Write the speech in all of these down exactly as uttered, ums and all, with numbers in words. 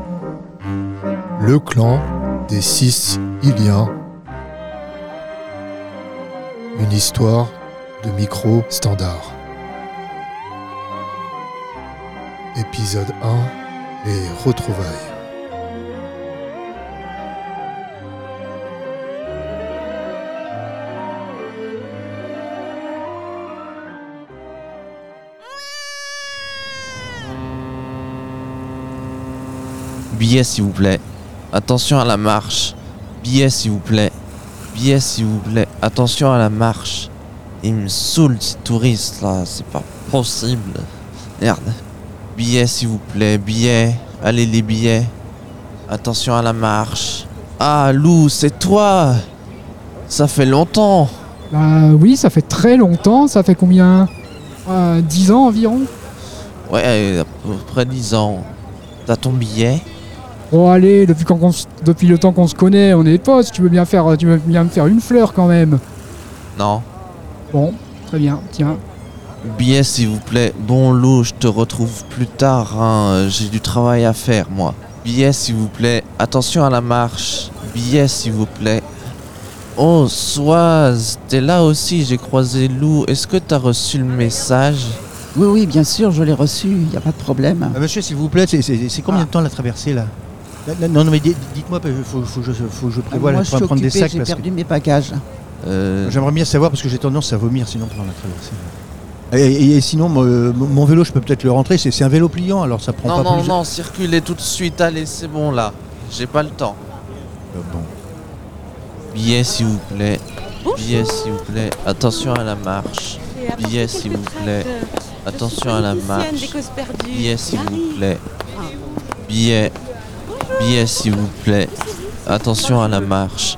Le clan des six Iliens. Une histoire de micro standard. Épisode un, les retrouvailles. Billet s'il vous plaît. Attention à la marche. Billet s'il vous plaît. Billet s'il vous plaît. Attention à la marche. Il me saoule ces touristes là. C'est pas possible. Merde. Billet s'il vous plaît. Billet. Allez les billets. Attention à la marche. Ah Lou, c'est toi. Ça fait longtemps. Bah oui, ça fait très longtemps. Ça fait combien euh, dix ans environ. Ouais, à peu près dix ans. T'as ton billet? Bon allez, depuis, quand on s- depuis le temps qu'on se connaît, on est potes. Tu veux bien faire, tu veux bien me faire une fleur quand même. Non. Bon, très bien. Tiens. Billet s'il vous plaît. Bon Lou, je te retrouve plus tard, hein. J'ai du travail à faire moi. Billet s'il vous plaît. Attention à la marche. Billet s'il vous plaît. Oh Soise, t'es là aussi, j'ai croisé Lou. Est-ce que t'as reçu le message? Oui, oui, bien sûr, je l'ai reçu, il n'y a pas de problème. Ah, monsieur, s'il vous plaît, c'est, c'est, c'est combien Ah. de temps la traversée là? Là, Non, non, mais dites- dites-moi, il faut, faut, que je- faut que je prévoie Moi, là, je pour suis prendre des occupée, sacs. j'ai Parce perdu mes bagages. Euh... que j'aimerais bien savoir parce que j'ai tendance à vomir sinon pendant la traversée. Et, et- et sinon, mon, mon vélo, je peux peut-être le rentrer. C'est, c'est un vélo pliant, alors ça prend Non, pas non, plus. non, circulez tout de suite, allez, c'est bon là. J'ai pas le temps. Euh, bon. Billet s'il vous plaît. Billet s'il vous plaît. Attention à la marche. Billet s'il vous plaît. Attention à la marche. Billet s'il vous plaît. Billet. Billet s'il vous plaît. Attention à la marche.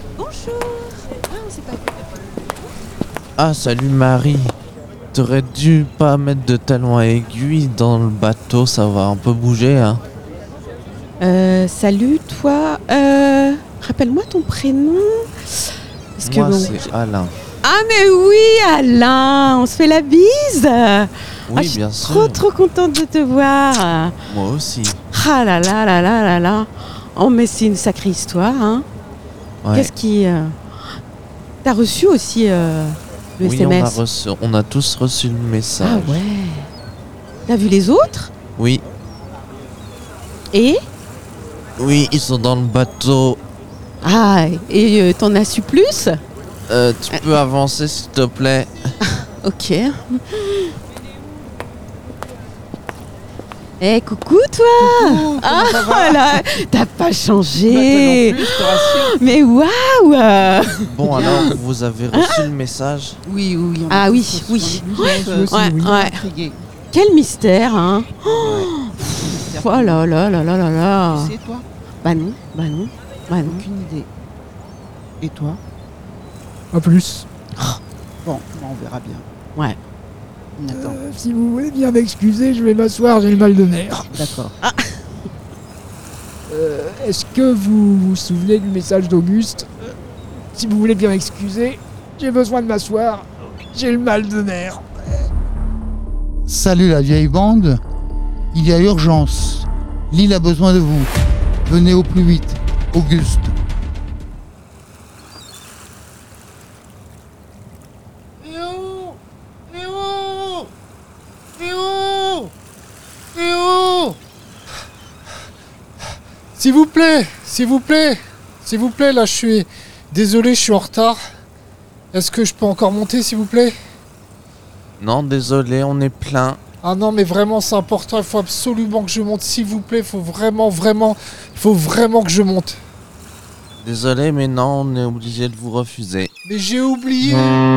Ah, salut Marie. T'aurais dû pas mettre de talons à aiguilles dans le bateau, ça va un peu bouger, hein. Euh, salut toi, euh, rappelle-moi ton prénom. Parce que Moi, bon, c'est Alain. Ah mais oui Alain, on se fait la bise. Oui, Ah, je suis bien trop sûr. trop contente de te voir. Moi aussi. Ah là là là là là là. Oh mais c'est une sacrée histoire, hein. Ouais. Qu'est-ce qui... euh, T'as reçu aussi euh, le Oui, S M on a, S. reçu, on a tous reçu le message. Ah ouais. T'as vu les autres? Oui, Et oui, ils sont dans le bateau. Ah, et euh, t'en as su plus? Euh, tu peux avancer s'il te plaît? Ok. Eh, coucou toi. Ah voilà, t'as pas changé. Mais waouh. Bon, alors, vous avez reçu le message? Oui, oui. on Ah a oui, tous reçu, oui. on est tous, euh, aussi, Ouais, oui. ouais. intrigués. Quel mystère, hein. Oh là là là là là là. Tu sais, toi? Bah non, bah non, bah non. Aucune idée. Et toi? À plus. Bon, on verra bien. Ouais. On attend. Euh, si vous voulez bien m'excuser, je vais m'asseoir, j'ai le mal de mer. D'accord. Euh, Est-ce que vous vous souvenez du message d'Auguste? Euh, Si vous voulez bien m'excuser, j'ai besoin de m'asseoir, j'ai le mal de mer. Salut la vieille bande, il y a urgence. L'île a besoin de vous. Venez au plus vite. Auguste. Léo Léo Léo Léo S'il vous plaît, s'il vous plaît, s'il vous plaît, là je suis... Désolé, je suis en retard. Est-ce que je peux encore monter, s'il vous plaît? Non, désolé, on est plein. Ah non, mais vraiment, c'est important, il faut absolument que je monte, s'il vous plaît, il faut vraiment, vraiment, il faut vraiment que je monte. Désolé, mais non, on est obligé de vous refuser. Mais j'ai oublié.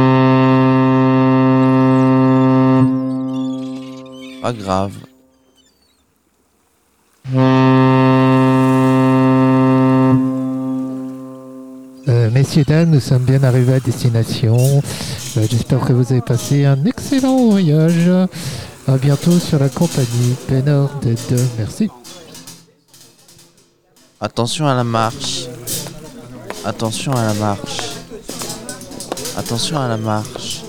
Pas grave. Euh, messieurs, dames, nous sommes bien arrivés à destination. Euh, J'espère que vous avez passé un excellent voyage. À bientôt sur la compagnie Pénord des deux. Merci. Attention à la marche. Attention à la marche. Attention à la marche.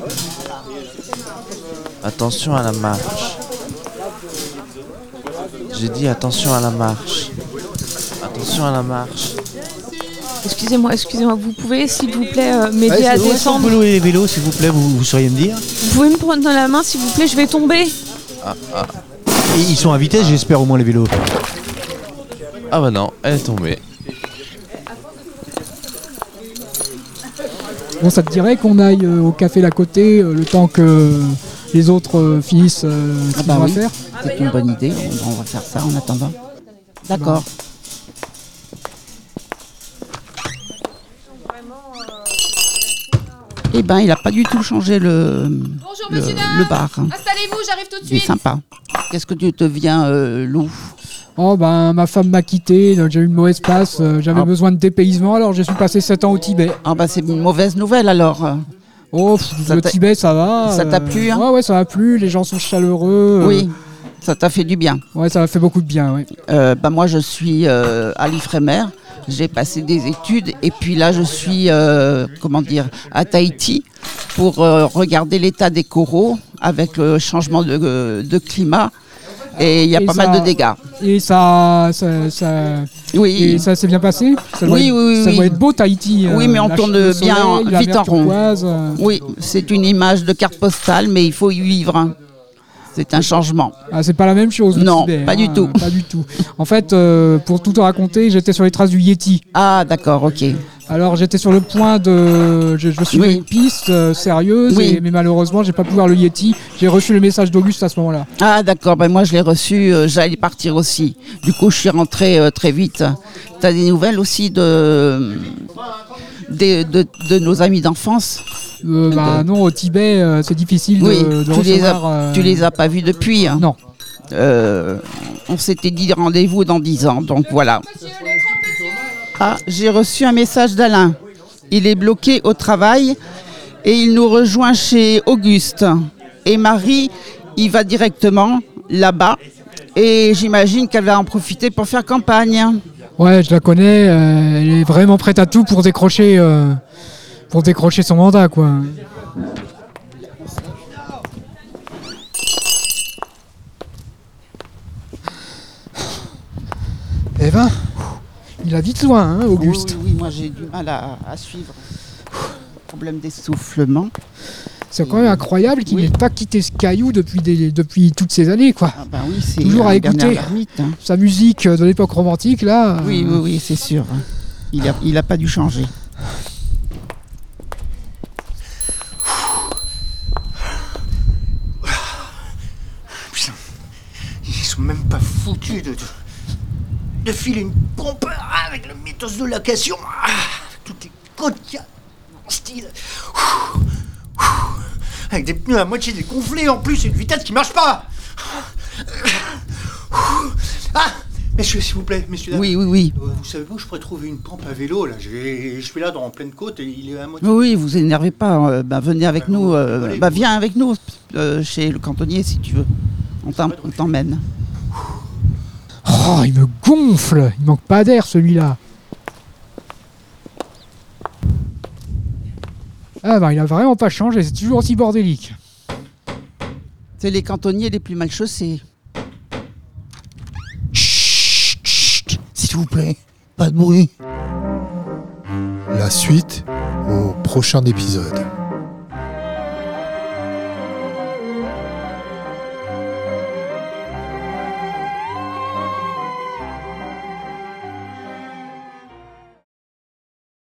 Attention à la marche. J'ai dit attention à la marche. Attention à la marche. Excusez-moi, excusez-moi, vous pouvez s'il vous plaît euh, m'aider Ouais, à c'est- où est-ce qu'on descendre. peut louer les vélos, s'il vous plaît, vous, vous sauriez me dire. Vous pouvez me prendre dans la main s'il vous plaît, je vais tomber. Et ils sont à vitesse, j'espère, au moins, les vélos. Ah bah non, elle est tombée. Bon, ça te dirait qu'on aille euh, au café d'à côté euh, le temps que les autres euh, finissent euh, ce Ah qu'ils bah ont à oui, faire. c'est une bonne idée. On, on va faire ça en attendant. D'accord. Eh ben, il a pas du tout changé le, Bonjour le, monsieur, le bar. installez-vous, j'arrive tout de Il est suite. sympa. Qu'est-ce que tu deviens, euh, Lou? Oh ben ma femme m'a quitté, donc j'ai eu une mauvaise passe, euh, j'avais Ah. besoin de dépaysement, alors je suis passé sept ans au Tibet. Ah bah c'est une mauvaise nouvelle alors. Oh, pff, Ça le t'a- Tibet ça va. ça t'a euh, plu, hein? Ouais ouais ça m'a plu, les gens sont chaleureux. euh, Oui, ça t'a fait du bien. Ouais ça m'a fait beaucoup de bien, oui. Euh, bah moi je suis euh, à l'Ifremer, j'ai passé des études et puis là je suis euh, comment dire à Tahiti pour euh, regarder l'état des coraux avec le changement de, de climat et il y a Et pas ça- mal de dégâts. Et ça, ça, ça, Oui. et ça s'est bien passé. Ça doit Oui, être, oui, oui, ça oui. doit être beau Tahiti. Oui, euh, mais on la- tourne le bien soleil, la vite mer en rond. turquoise, euh. Oui, c'est une image de carte postale, mais il faut y vivre. hein. C'est un changement. Ah, c'est pas la même chose. le Non, Tibet, pas hein, du tout. Pas du tout. En fait, euh, pour tout te raconter, j'étais sur les traces du Yeti. Ah, d'accord, ok. Alors j'étais sur le point de, je, je suivais Oui. une piste euh, sérieuse, Oui. et- mais malheureusement j'ai pas pu voir le Yeti. J'ai reçu le message d'Auguste à ce moment-là. Ah, d'accord, ben moi je l'ai reçu, euh, j'allais partir aussi. Du coup, je suis rentrée euh, très vite. Tu as des nouvelles aussi de, de, de, de nos amis d'enfance? Euh, bah, non, au Tibet c'est difficile de, Oui, de tu, les recevoir. as, euh, tu les as pas vus depuis? hein Non. Euh, on s'était dit rendez-vous dans dix ans, donc voilà. Ah, j'ai reçu un message d'Alain. Il est bloqué au travail et il nous rejoint chez Auguste. Et Marie, il va directement là-bas et j'imagine qu'elle va en profiter pour faire campagne. Ouais, je la connais. euh, elle est vraiment prête à tout pour décrocher, euh, pour décrocher son mandat, quoi. Eh ben, il a vite loin, hein, Auguste. Oui, oui, oui, moi j'ai du mal à, à suivre. Problème d'essoufflement. C'est quand même incroyable qu'il Oui. n'ait pas quitté ce caillou depuis, des, depuis toutes ces années, quoi. Ah ben oui, c'est Toujours à un écouter. Bernard Lhermitte, hein. Sa musique de l'époque romantique, là. Oui, euh, oui, oui, c'est sûr. Il a, il a pas dû changer. Putain, ils sont même pas foutus de, de, de filer une pompe ah, avec le mythos de location. Ah, toutes les côtes qu'il y a en style. Ouh, ouh, avec des pneus à moitié dégonflés en plus et une vitesse qui marche pas. Ah, messieurs, s'il vous plaît, messieurs. dames. Oui, oui, oui. Euh, Vous savez où je pourrais trouver une pompe à vélo là? J'ai- Je suis là dans en pleine côte et il est à moitié. Oui, oui, vous énervez pas. euh, bah, venez avec Bah, nous. vous euh, rigolez, bah, vous. viens avec nous euh, chez le cantonnier si tu veux. On t'em- on t'emmène. Oh, il me gonfle. Il manque pas d'air, celui-là. Ah ben, il a vraiment pas changé. C'est toujours aussi bordélique. C'est les cantonniers les plus mal chaussés. Chut, chut, s'il vous plaît, pas de bruit. La suite au prochain épisode.